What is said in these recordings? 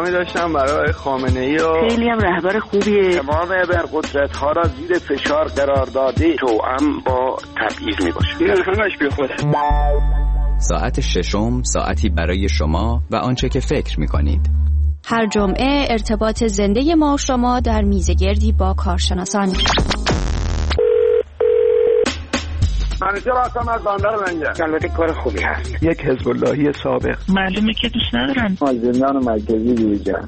پیامی داشتم برای خامنه‌ای و خیلی هم رهبر خوبیه. تمام ابرقدرت‌ها را زیر فشار قرار داده توأم با تبعیض میباشه. این همش بی خود. ساعت ششم، ساعتی برای شما و آنچه که فکر می‌کنید. هر جمعه ارتباط زنده ما و شما در میزگردی با کارشناسان. منیجر هستم از بندر لنگر. البته کار خوبی هست. یک حزب اللهی سابق. معلومه که دوست ندارن. زندان مرکزی دیجا.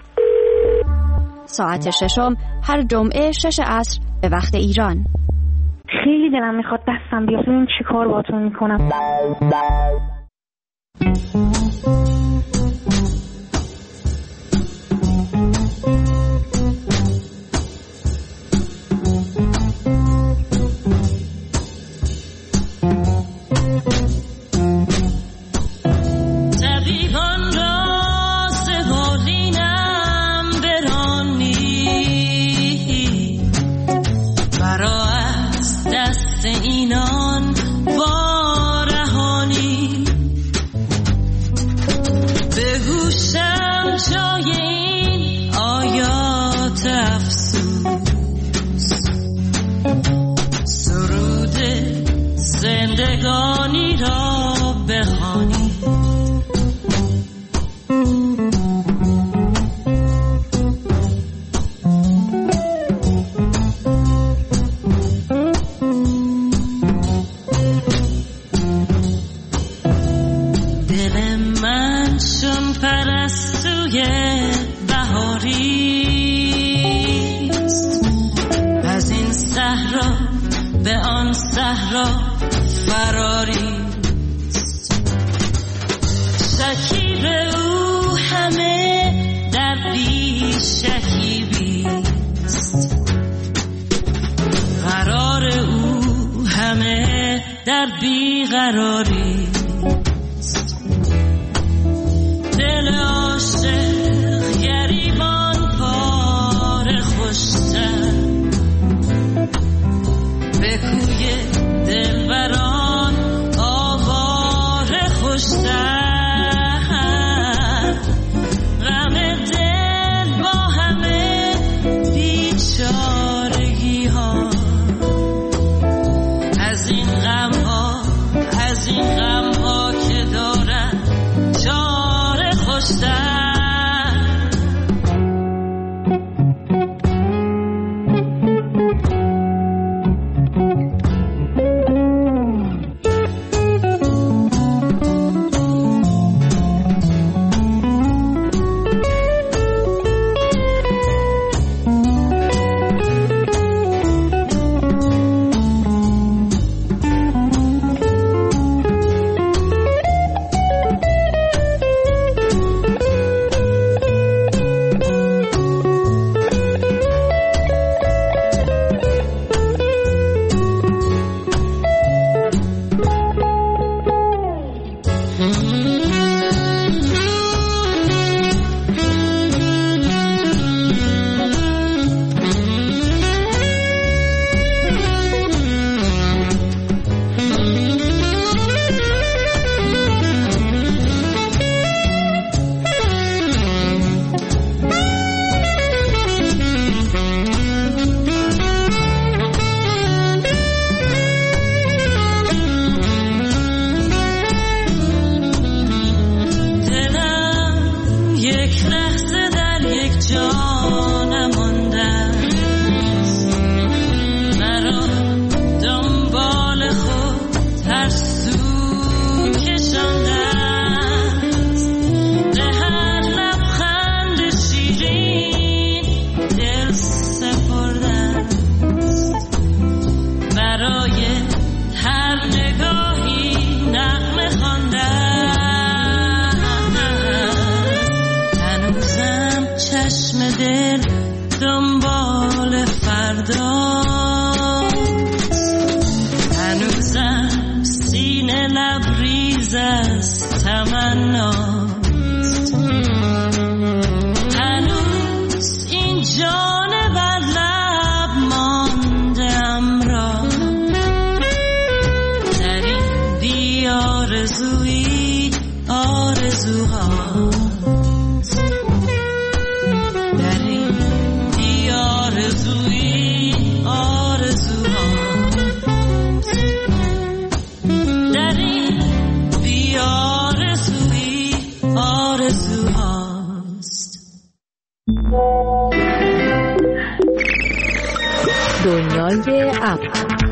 ساعت ششم هر جمعه 6 عصر به وقت ایران. خیلی دلم میخواد دستم بیاد ببینم چی کار باهاتون میکنم. زندگانی را بخوانی. دل من چون پرستوی بهاریست، از این صحرا به آن صحرا فراریست. شکیب او همه در بی شکیبیست، قرار او همه در بی قراریست. دل عاشق گریبان پاره خوشتر، به کوی دلبران آواره خوشتر. غم دل با همه بیچارگی ها، از این غم ها که دارن چاره خوشتر. آرزوها آرزوهاست. دنیای اپ.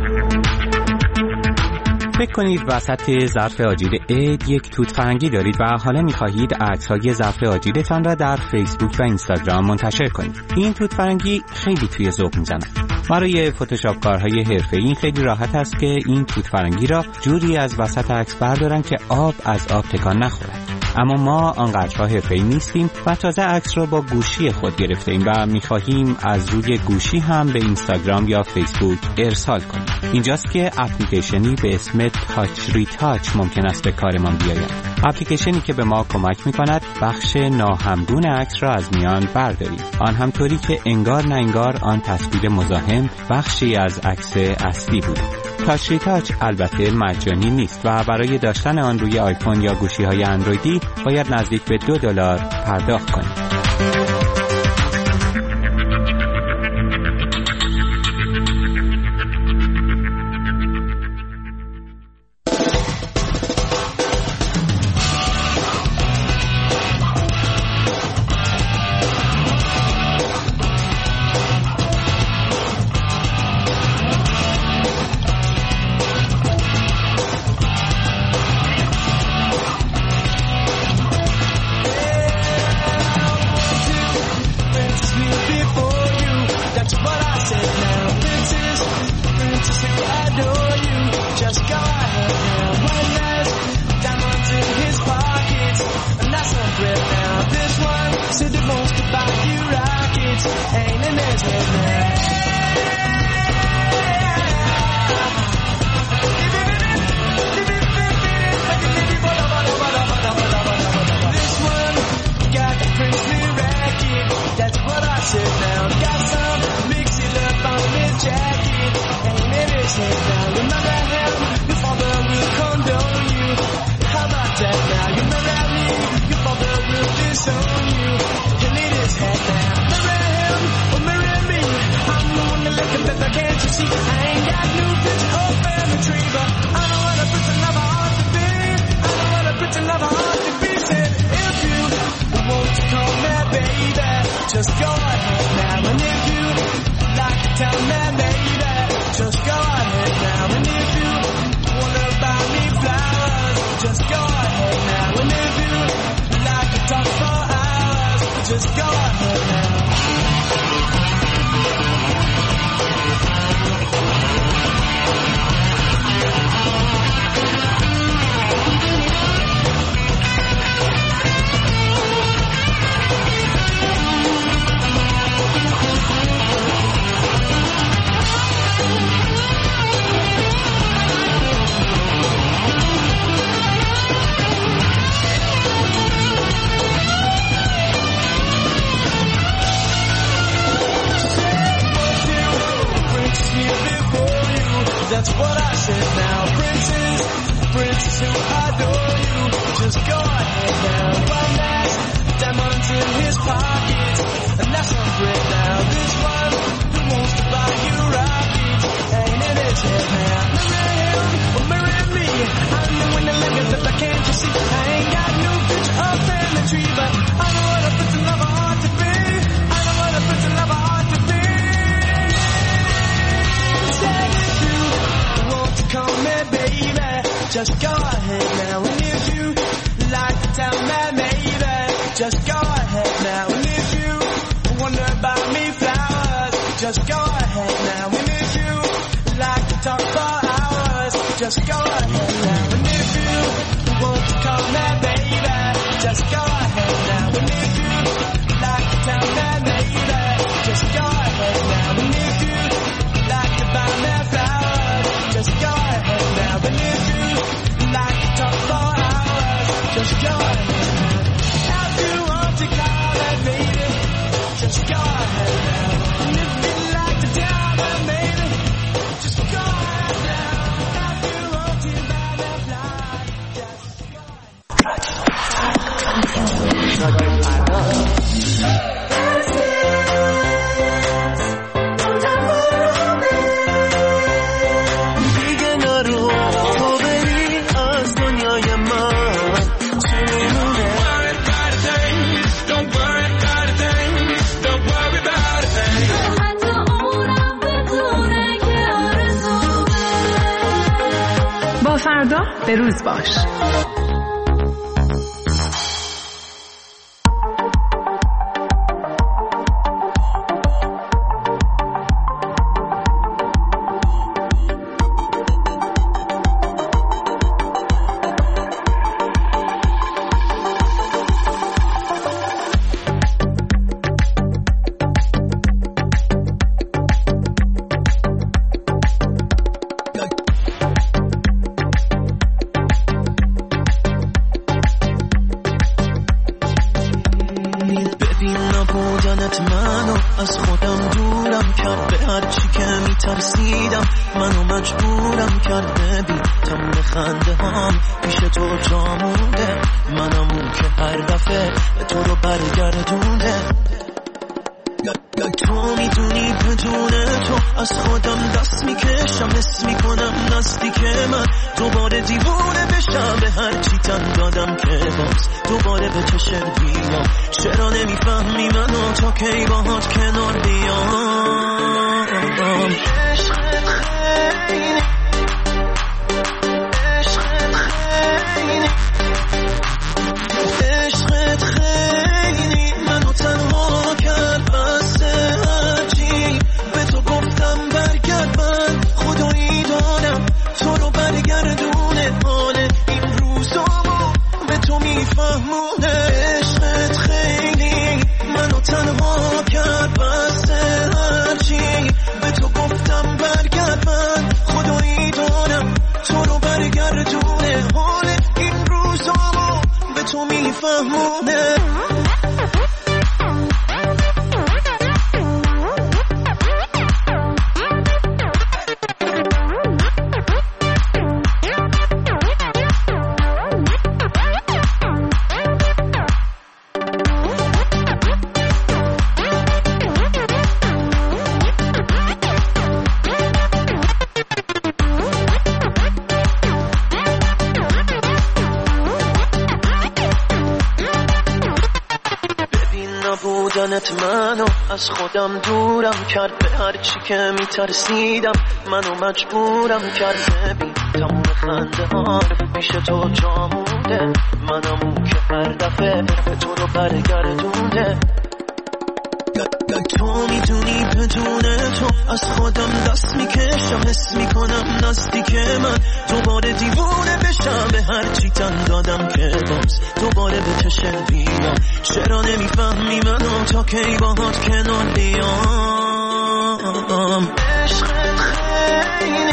فکر کنید وسط ظرف آجیل عید یک توت فرنگی دارید و حالا می‌خواهید عکس‌های ظرف آجیلتان را در فیسبوک و اینستاگرام منتشر کنید. این توت فرنگی خیلی توی ذوق می‌زنه. برای فتوشاپ کارهای حرفه‌ای این خیلی راحت است که این توت فرنگی را جوری از وسط عکس بردارن که آب از آب تکان نخورد. اما ما آنقدرها حرفه‌ای نیستیم و تازه عکس را با گوشی خود گرفتیم و می‌خواهیم از روی گوشی هم به اینستاگرام یا فیسبوک ارسال کنیم. اینجاست که اپلیکیشنی به اسم تاچ ریتاچ ممکن است به کارمان بیاید. اپلیکیشنی که به ما کمک می‌کند بخش ناهمگون عکس را از میان برداریم. آن هم طوری که انگار نه انگار آن تصویر مزاحم بخشی از عکس اصلی بود. تاچ ریتاچ البته مجانی نیست و برای داشتن آن روی آیفون یا گوشی‌های اندرویدی باید نزدیک به $2 پرداخت کنید. That's what I said now. Princess who adore you. Just go ahead now. One last diamonds in his pockets. And that's not great now. This one who wants to buy you rockets. Ain't in his head now. Marry him or marry me. I'm the one that lives up, can't you see? I ain't got no picture of family tree, but I know what a pretty lover ought to be. I know what a pretty lover ought to be. Call me baby, just go ahead now. And if you like to tell me maybe, just go ahead now. And if you wonder about me flowers, just go ahead now. And if you like to talk for hours, just go ahead now. And if you want to call me baby, just go ahead now. And if you like to tell me maybe, just go ahead now. And if you like to buy me flowers, just go ahead now. But if you like to talk for hours, just go ahead now. If you want to call that baby, just go ahead now. And if you like to tell that baby, just go ahead now. If you want to buy that fly, just go ahead. به روز باش. منو از خودم دورم کرد، به هر چی که میترسیدم منو مجبورم کرد. ببین تموم خنده ها پیش تو جا مونده، منم اون که هر دفعه به تو رو برگردونده. تو میدونی بدون تو از خودم دست میکشم، حس میکنم نزدیک من دوباره دیوونه بشم. به هر چی تن دادم که باز دوباره به چشم بیام. چرا نمیفهمی منو تا کی باهات کنار بیام؟ عشقت خیلی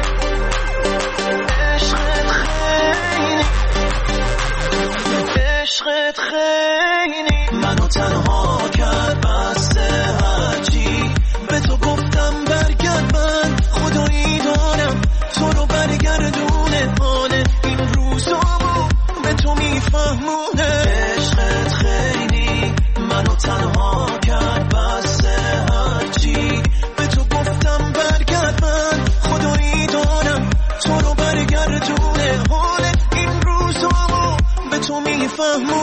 عشقت خیلی منو تنها کرد. بسته هرچی به تو گفتم برگرد، من خدایی دارم تو رو برگردونه. حال این روزامو به تو میفهمونه. عشقت خیلی منو تنها کرد. بسته هرچی به تو گفتم برگرد، من خدایی دارم تو رو برگردونه. حال این روزامو به تو میفهمونه.